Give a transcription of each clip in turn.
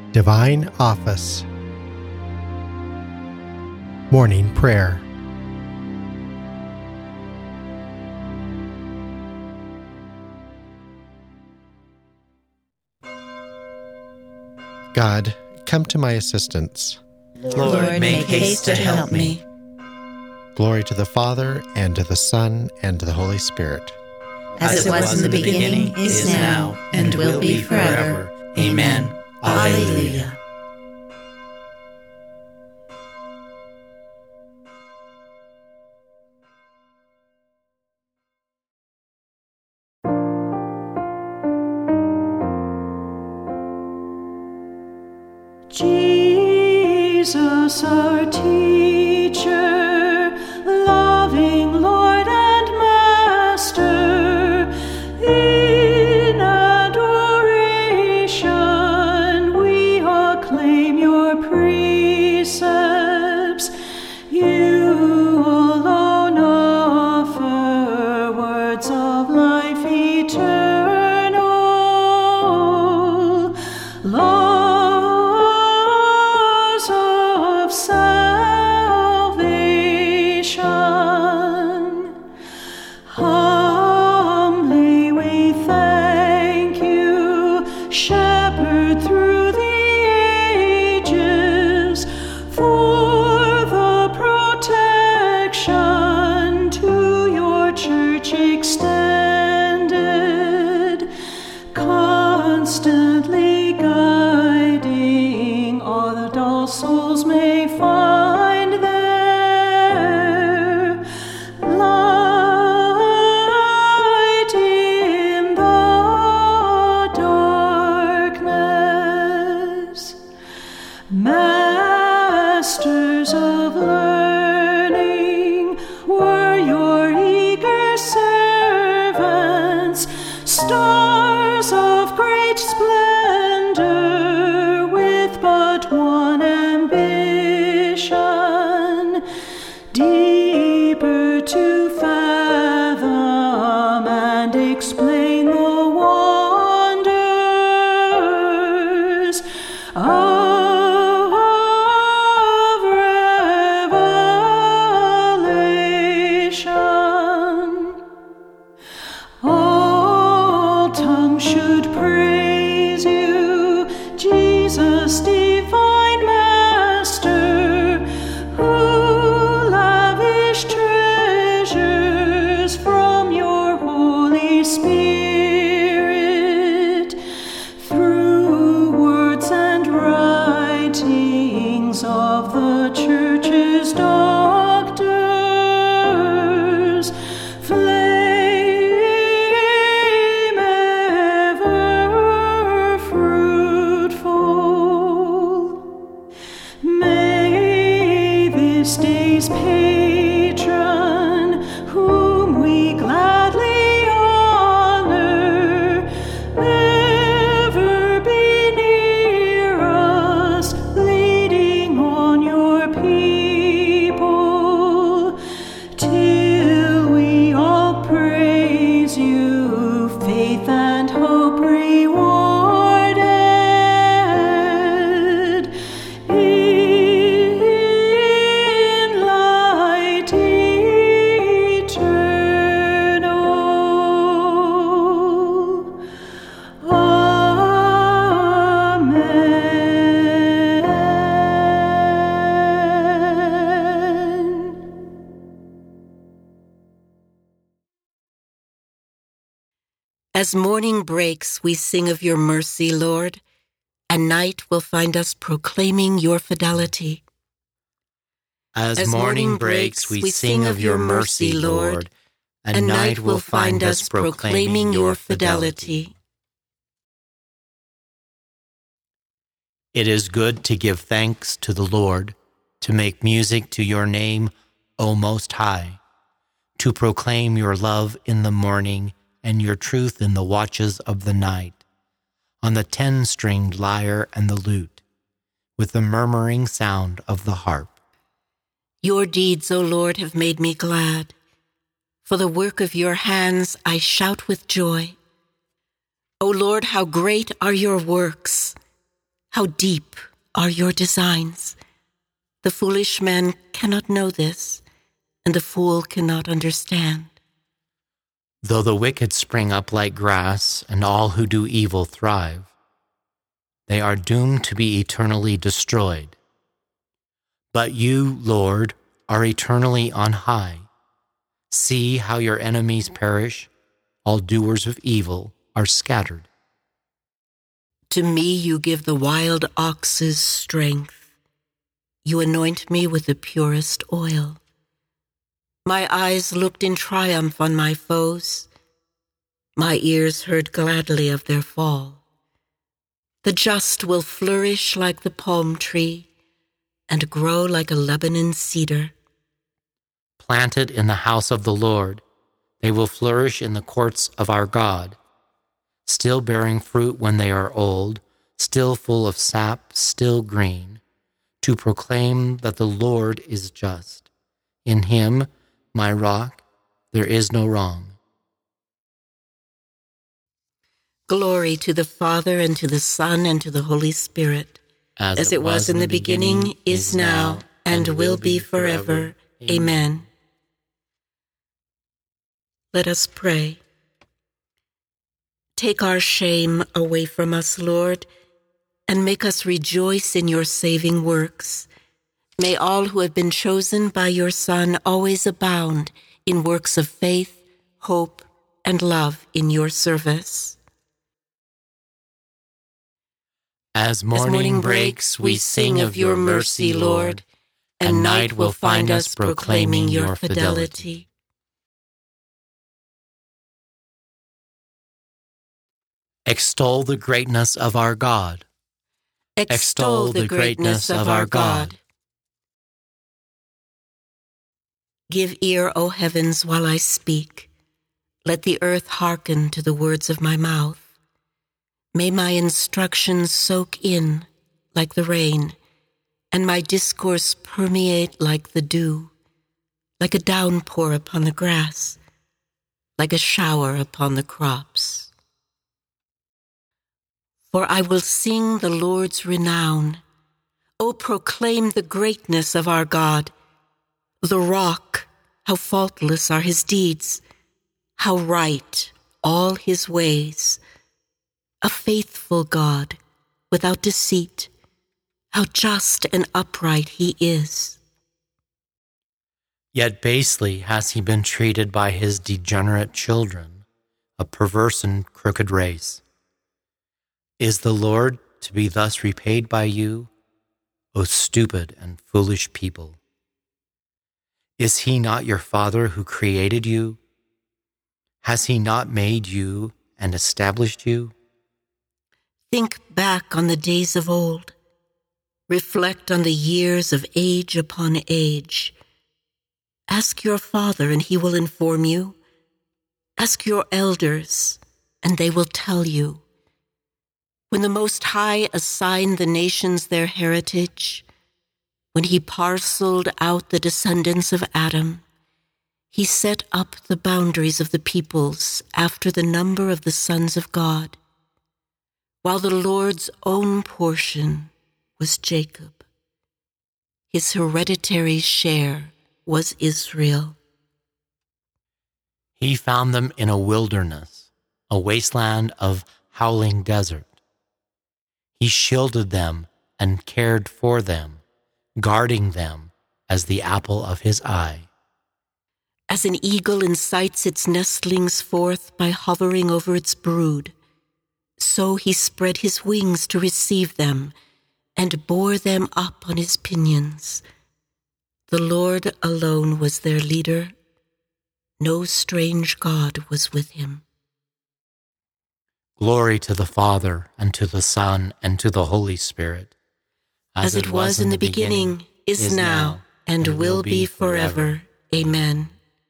Divine Office. Morning Prayer. God, come to my assistance. Lord, make haste to help me. Glory to the Father, and to the Son, and to the Holy Spirit. As it was in the beginning, is now, and will be forever. Amen. Alleluia. Jesus, our teacher, loving Lord and Master, in adoration we acclaim your precepts. You alone offer words of life eternal. Of salvation. Humbly we thank you, Shepherd through the ages, for the protection to your church extended, constantly guiding all the dull souls may find there light in the darkness. Masters of learning were your eager servants, stars of great splendor with but one ambition, deeper to fathom and explain the wonders of revelation. All tongues should praise you, Jesus, divine Master, who lavished treasures from your Holy Spirit through words and writings of the Church's doctors. Flame ever fruitful. May this day's patron, whom we gladly honor, ever be near us, leading on your people, till we all praise you, faith and hope rewarded, in light eternal. Amen. As morning breaks, we sing of your mercy, Lord, and night will find us proclaiming your fidelity. As morning breaks, we sing of your mercy, Lord, and night will find us proclaiming your fidelity. It is good to give thanks to the Lord, to make music to your name, O Most High, to proclaim your love in the morning and your truth in the watches of the night, on the 10-stringed lyre and the lute, with the murmuring sound of the harp. Your deeds, O Lord, have made me glad. For the work of your hands I shout with joy. O Lord, how great are your works! How deep are your designs! The foolish man cannot know this, and the fool cannot understand. Though the wicked spring up like grass, and all who do evil thrive, they are doomed to be eternally destroyed. But you, Lord, are eternally on high. See how your enemies perish, all doers of evil are scattered. To me you give the wild ox's strength. You anoint me with the purest oil. My eyes looked in triumph on my foes. My ears heard gladly of their fall. The just will flourish like the palm tree and grow like a Lebanon cedar. Planted in the house of the Lord, they will flourish in the courts of our God, still bearing fruit when they are old, still full of sap, still green, to proclaim that the Lord is just. In him, my rock, there is no wrong. Glory to the Father, and to the Son, and to the Holy Spirit, as it was in the beginning, is now, and will be forever. Amen. Let us pray. Take our shame away from us, Lord, and make us rejoice in your saving works. May all who have been chosen by your Son always abound in works of faith, hope, and love in your service. As morning breaks, we sing of your mercy, Lord, and night will find us proclaiming your fidelity. Extol the greatness of our God. Extol the greatness of our God. Give ear, O heavens, while I speak. Let the earth hearken to the words of my mouth. May my instructions soak in like the rain, and my discourse permeate like the dew, like a downpour upon the grass, like a shower upon the crops. For I will sing the Lord's renown. O proclaim the greatness of our God. The rock, how faultless are his deeds, how right all his ways. A faithful God, without deceit, how just and upright he is. Yet basely has he been treated by his degenerate children, a perverse and crooked race. Is the Lord to be thus repaid by you, O stupid and foolish people? Is he not your Father who created you? Has he not made you and established you? Think back on the days of old. Reflect on the years of age upon age. Ask your father, and he will inform you. Ask your elders, and they will tell you. When the Most High assigned the nations their heritage, when he parceled out the descendants of Adam, he set up the boundaries of the peoples after the number of the sons of God, while the Lord's own portion was Jacob. His hereditary share was Israel. He found them in a wilderness, a wasteland of howling desert. He shielded them and cared for them, guarding them as the apple of his eye. As an eagle incites its nestlings forth by hovering over its brood, so he spread his wings to receive them and bore them up on his pinions. The Lord alone was their leader. No strange god was with him. Glory to the Father, and to the Son, and to the Holy Spirit. As it was in the beginning, is now, and will be forever. Amen.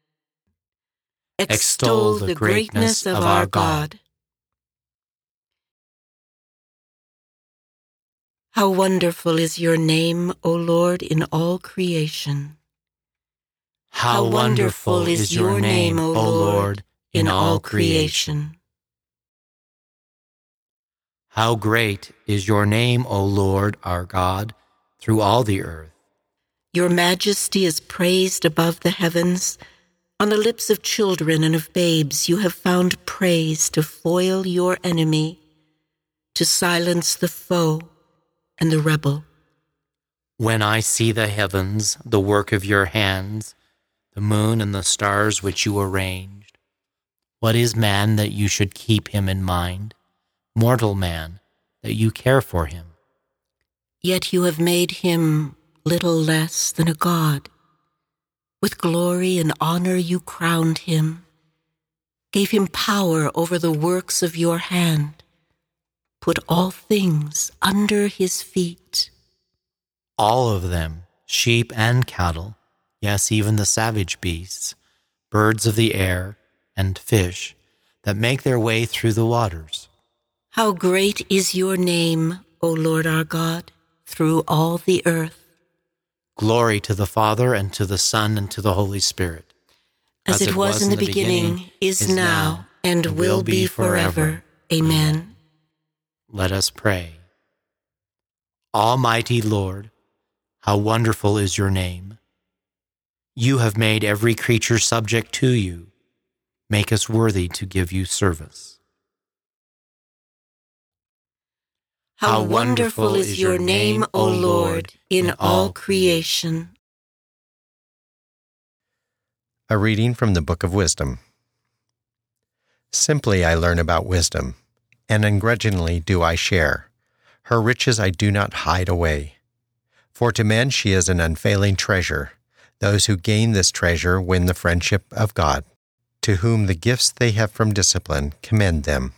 Extol the greatness of our God. How wonderful is your name, O Lord, in all creation. How wonderful is your name, O Lord, in all creation. How great is your name, O Lord our God, through all the earth. Your majesty is praised above the heavens. On the lips of children and of babes you have found praise to foil your enemy, to silence the foe and the rebel. When I see the heavens, the work of your hands, the moon and the stars which you arranged, what is man that you should keep him in mind? Mortal man, that you care for him. Yet you have made him little less than a god. With glory and honor you crowned him, gave him power over the works of your hand, put all things under his feet. All of them, sheep and cattle, yes, even the savage beasts, birds of the air, and fish, that make their way through the waters. How great is your name, O Lord our God, through all the earth. Glory to the Father, and to the Son, and to the Holy Spirit. As it was in the beginning, is now, and will be forever. Amen. Let us pray. Almighty Lord, how wonderful is your name. You have made every creature subject to you. Make us worthy to give you service. How wonderful is your name, O Lord, in all creation. A reading from the Book of Wisdom. Simply I learn about wisdom, and ungrudgingly do I share. Her riches I do not hide away. For to men she is an unfailing treasure. Those who gain this treasure win the friendship of God, to whom the gifts they have from discipline commend them.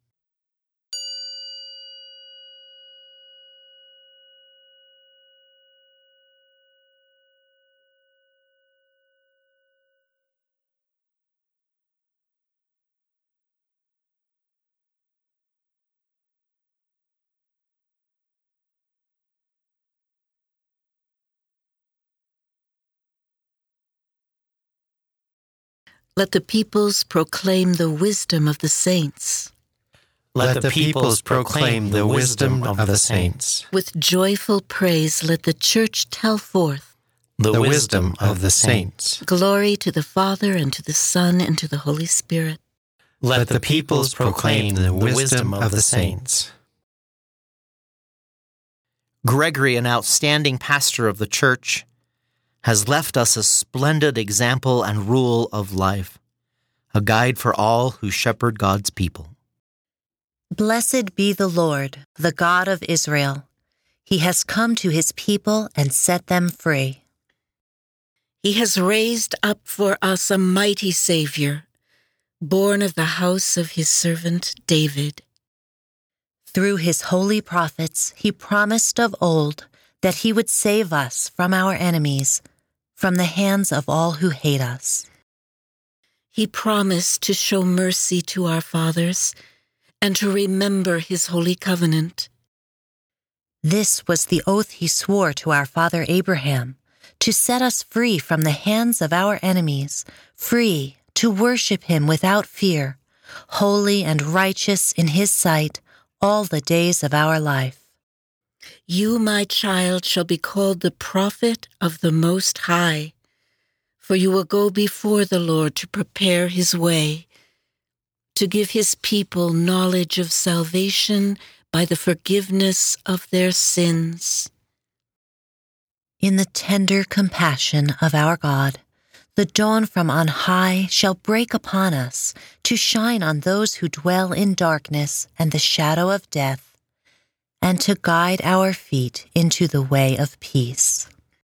Let the peoples proclaim the wisdom of the saints. Let the peoples proclaim the wisdom of the saints. With joyful praise let the church tell forth The wisdom of the saints. glory to the Father, and to the Son, and to the Holy Spirit. Let the peoples proclaim the wisdom of the saints. Gregory, an outstanding pastor of the Church, has left us a splendid example and rule of life, a guide for all who shepherd God's people. Blessed be the Lord, the God of Israel. He has come to his people and set them free. He has raised up for us a mighty Savior, born of the house of his servant David. Through his holy prophets, he promised of old that he would save us from our enemies, from the hands of all who hate us. He promised to show mercy to our fathers and to remember his holy covenant. This was the oath he swore to our father Abraham, to set us free from the hands of our enemies, free to worship him without fear, holy and righteous in his sight all the days of our life. You, my child, shall be called the prophet of the Most High, for you will go before the Lord to prepare his way, to give his people knowledge of salvation by the forgiveness of their sins. In the tender compassion of our God, the dawn from on high shall break upon us to shine on those who dwell in darkness and the shadow of death, and to guide our feet into the way of peace.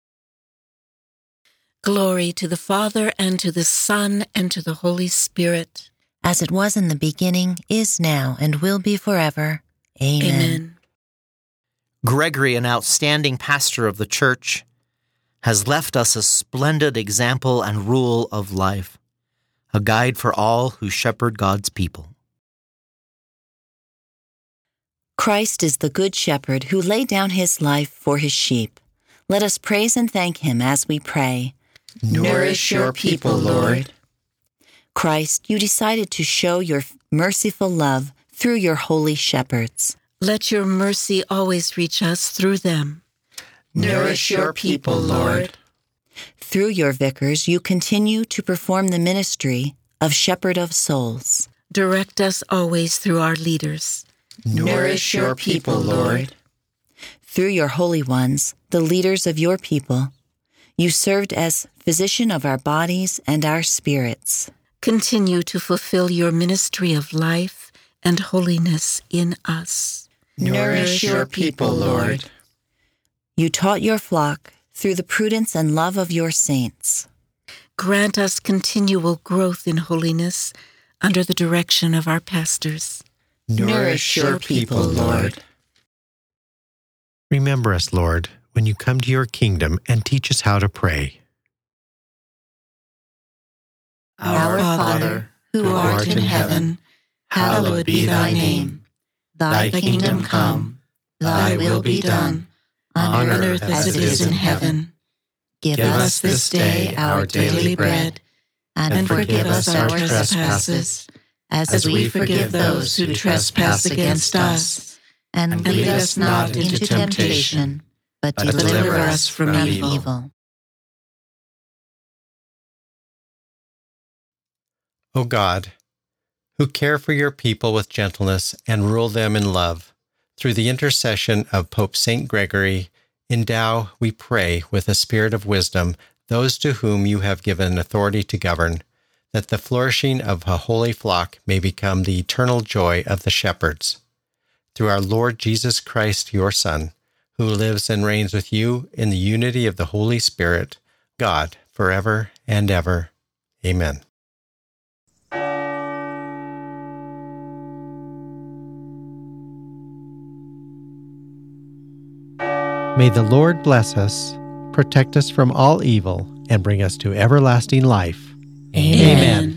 Glory to the Father, and to the Son, and to the Holy Spirit. As it was in the beginning, is now, and will be forever. Amen. Amen. Gregory, an outstanding pastor of the Church, has left us a splendid example and rule of life, a guide for all who shepherd God's people. Christ is the Good Shepherd who laid down his life for his sheep. Let us praise and thank him as we pray. Nourish your people, Lord. Christ, you decided to show your merciful love through your holy shepherds. Let your mercy always reach us through them. Nourish your people, Lord. Through your vicars, you continue to perform the ministry of shepherd of souls. Direct us always through our leaders. Nourish your people, Lord. Through your holy ones, the leaders of your people, you served as physician of our bodies and our spirits. Continue to fulfill your ministry of life and holiness in us. Nourish your people, Lord. You taught your flock through the prudence and love of your saints. Grant us continual growth in holiness under the direction of our pastors. Nourish your people, Lord. Remember us, Lord, when you come to your kingdom and teach us how to pray. Our Father, who art in heaven, hallowed be thy name. Thy kingdom come, thy will be done, on earth as it is in heaven. Give us this day our daily bread, and forgive us our trespasses, as we forgive those who trespass against us. And lead us not into temptation, but deliver us from evil. O God, who care for your people with gentleness and rule them in love, through the intercession of Pope St. Gregory, endow, we pray, with a spirit of wisdom those to whom you have given authority to govern, that the flourishing of a holy flock may become the eternal joy of the shepherds. Through our Lord Jesus Christ, your Son, who lives and reigns with you in the unity of the Holy Spirit, God, forever and ever. Amen. May the Lord bless us, protect us from all evil, and bring us to everlasting life. Amen.